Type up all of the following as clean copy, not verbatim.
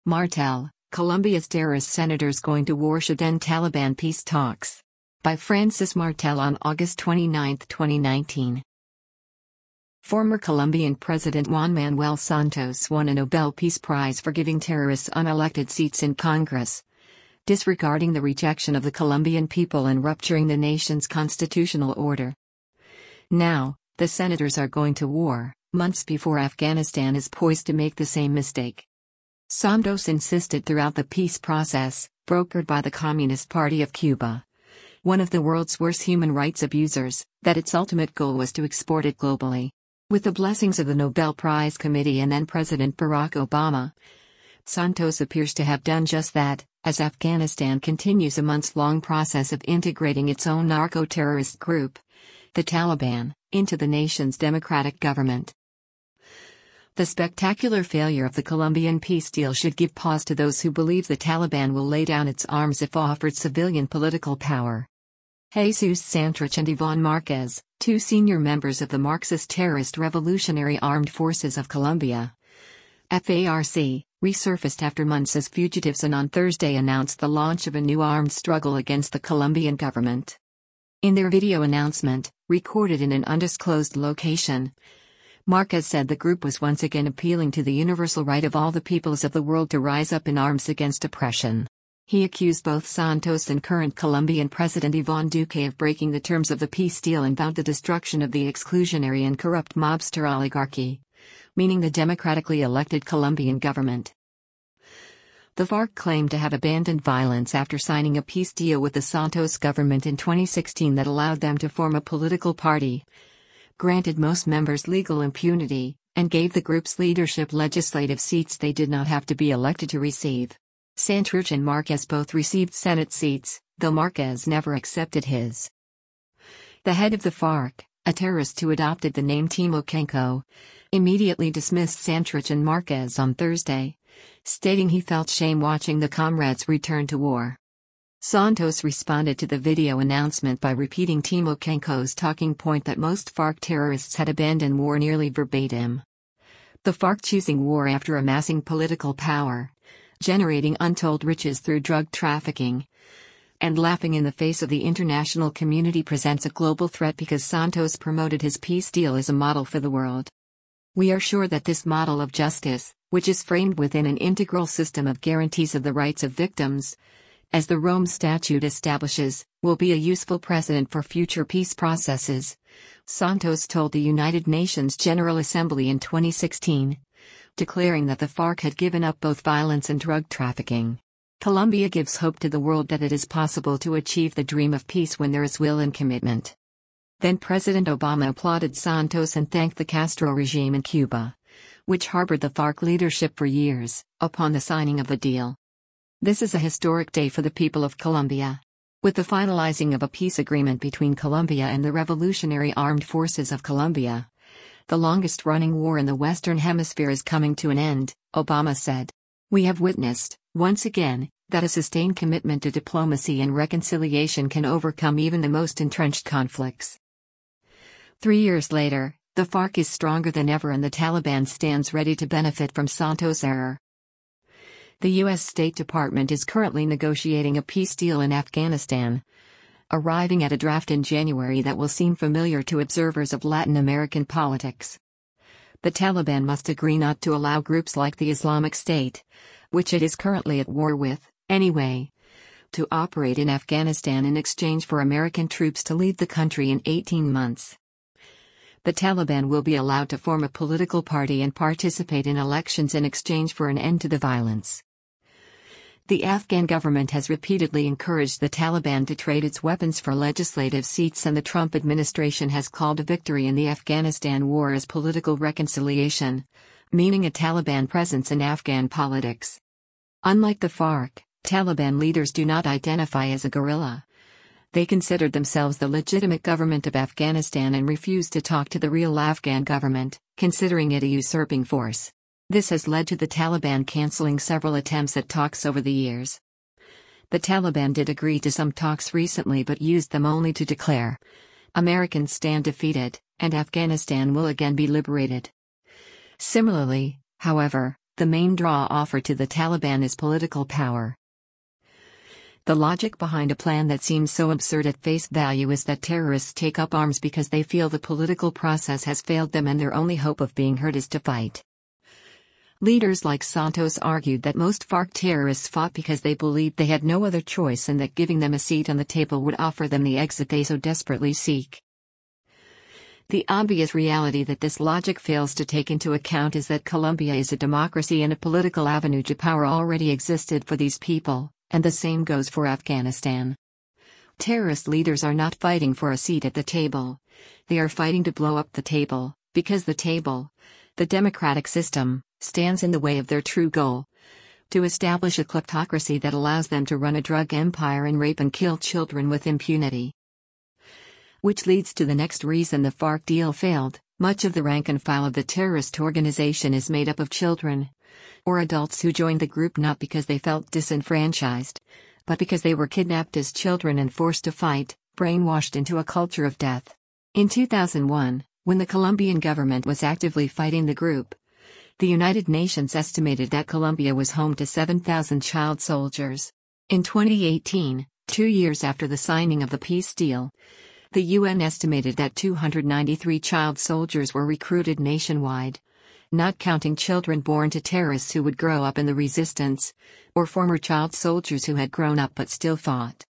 Martel, Colombia's terrorist senators going to war should end Taliban peace talks. By Francis Martel on August 29, 2019. Former Colombian President Juan Manuel Santos won a Nobel Peace Prize for giving terrorists unelected seats in Congress, disregarding the rejection of the Colombian people and rupturing the nation's constitutional order. Now, the senators are going to war, months before Afghanistan is poised to make the same mistake. Santos insisted throughout the peace process, brokered by the Communist Party of Cuba, one of the world's worst human rights abusers, that its ultimate goal was to export it globally. With the blessings of the Nobel Prize Committee and then President Barack Obama, Santos appears to have done just that, as Afghanistan continues a months-long process of integrating its own narco-terrorist group, the Taliban, into the nation's democratic government. The spectacular failure of the Colombian peace deal should give pause to those who believe the Taliban will lay down its arms if offered civilian political power. Jesus Santrich and Iván Márquez, two senior members of the Marxist Terrorist Revolutionary Armed Forces of Colombia, FARC, resurfaced after months as fugitives and on Thursday announced the launch of a new armed struggle against the Colombian government. In their video announcement, recorded in an undisclosed location, Márquez said the group was once again appealing to the universal right of all the peoples of the world to rise up in arms against oppression. He accused both Santos and current Colombian President Iván Duque of breaking the terms of the peace deal and vowed the destruction of the exclusionary and corrupt mobster oligarchy, meaning the democratically elected Colombian government. The FARC claimed to have abandoned violence after signing a peace deal with the Santos government in 2016 that allowed them to form a political party, granted most members legal impunity, and gave the group's leadership legislative seats they did not have to be elected to receive. Santrich and Márquez both received Senate seats, though Márquez never accepted his. The head of the FARC, a terrorist who adopted the name Timochenko, immediately dismissed Santrich and Márquez on Thursday, stating he felt shame watching the comrades return to war. Santos responded to the video announcement by repeating Timochenko's talking point that most FARC terrorists had abandoned war nearly verbatim. The FARC choosing war after amassing political power, generating untold riches through drug trafficking, and laughing in the face of the international community presents a global threat because Santos promoted his peace deal as a model for the world. We are sure that this model of justice, which is framed within an integral system of guarantees of the rights of victims, as the Rome Statute establishes, will be a useful precedent for future peace processes, Santos told the United Nations General Assembly in 2016, declaring that the FARC had given up both violence and drug trafficking. Colombia gives hope to the world that it is possible to achieve the dream of peace when there is will and commitment. Then President Obama applauded Santos and thanked the Castro regime in Cuba, which harbored the FARC leadership for years, upon the signing of the deal. This is a historic day for the people of Colombia. With the finalizing of a peace agreement between Colombia and the Revolutionary Armed Forces of Colombia, the longest-running war in the Western Hemisphere is coming to an end, Obama said. We have witnessed, once again, that a sustained commitment to diplomacy and reconciliation can overcome even the most entrenched conflicts. 3 years later, the FARC is stronger than ever and the Taliban stands ready to benefit from Santos' error. The U.S. State Department is currently negotiating a peace deal in Afghanistan, arriving at a draft in January that will seem familiar to observers of Latin American politics. The Taliban must agree not to allow groups like the Islamic State, which it is currently at war with, anyway, to operate in Afghanistan in exchange for American troops to leave the country in 18 months. The Taliban will be allowed to form a political party and participate in elections in exchange for an end to the violence. The Afghan government has repeatedly encouraged the Taliban to trade its weapons for legislative seats, and the Trump administration has called a victory in the Afghanistan war as political reconciliation, meaning a Taliban presence in Afghan politics. Unlike the FARC, Taliban leaders do not identify as a guerrilla. They considered themselves the legitimate government of Afghanistan and refused to talk to the real Afghan government, considering it a usurping force. This has led to the Taliban cancelling several attempts at talks over the years. The Taliban did agree to some talks recently but used them only to declare, "Americans stand defeated, and Afghanistan will again be liberated." Similarly, however, The main draw offered to the Taliban is political power. The logic behind a plan that seems so absurd at face value is that terrorists take up arms because they feel the political process has failed them and their only hope of being heard is to fight. Leaders like Santos argued that most FARC terrorists fought because they believed they had no other choice and that giving them a seat on the table would offer them the exit they so desperately seek. The obvious reality that this logic fails to take into account is that Colombia is a democracy and a political avenue to power already existed for these people, and the same goes for Afghanistan. Terrorist leaders are not fighting for a seat at the table. They are fighting to blow up the table, because the table, the democratic system, stands in the way of their true goal: to establish a kleptocracy that allows them to run a drug empire and rape and kill children with impunity. Which leads to the next reason the FARC deal failed: much of the rank and file of the terrorist organization is made up of children, or adults who joined the group not because they felt disenfranchised, but because they were kidnapped as children and forced to fight, brainwashed into a culture of death. In 2001, when the Colombian government was actively fighting the group, the United Nations estimated that Colombia was home to 7,000 child soldiers. In 2018, 2 years after the signing of the peace deal, the UN estimated that 293 child soldiers were recruited nationwide, not counting children born to terrorists who would grow up in the resistance, or former child soldiers who had grown up but still fought.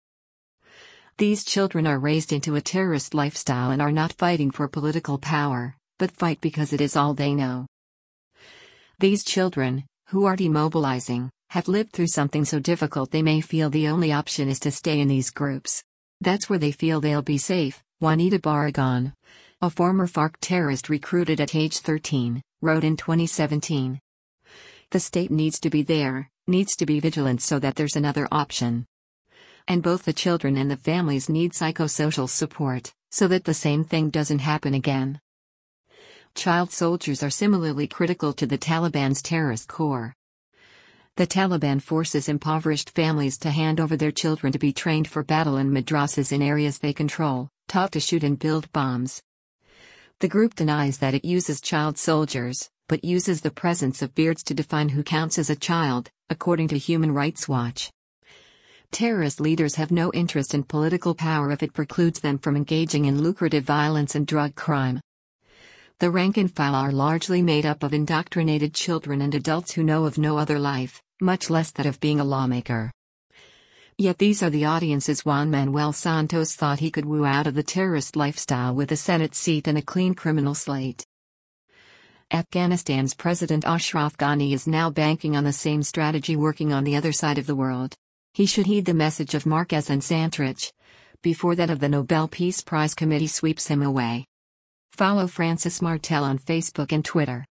These children are raised into a terrorist lifestyle and are not fighting for political power, but fight because it is all they know. These children, who are demobilizing, have lived through something so difficult they may feel the only option is to stay in these groups. That's where they feel they'll be safe. Juanita Barragan, a former FARC terrorist recruited at age 13, wrote in 2017. The state needs to be there, needs to be vigilant so that there's another option. And both the children and the families need psychosocial support, so that the same thing doesn't happen again. Child soldiers are similarly critical to the Taliban's terrorist core. The Taliban forces impoverished families to hand over their children to be trained for battle in madrasas in areas they control, taught to shoot and build bombs. The group denies that it uses child soldiers, but uses the presence of beards to define who counts as a child, according to Human Rights Watch. Terrorist leaders have no interest in political power if it precludes them from engaging in lucrative violence and drug crime. The rank and file are largely made up of indoctrinated children and adults who know of no other life, much less that of being a lawmaker. Yet these are the audiences Juan Manuel Santos thought he could woo out of the terrorist lifestyle with a Senate seat and a clean criminal slate. Afghanistan's President Ashraf Ghani is now banking on the same strategy working on the other side of the world. He should heed the message of Marquez and Santrich, before that of the Nobel Peace Prize Committee sweeps him away. Follow Francis Martel on Facebook and Twitter.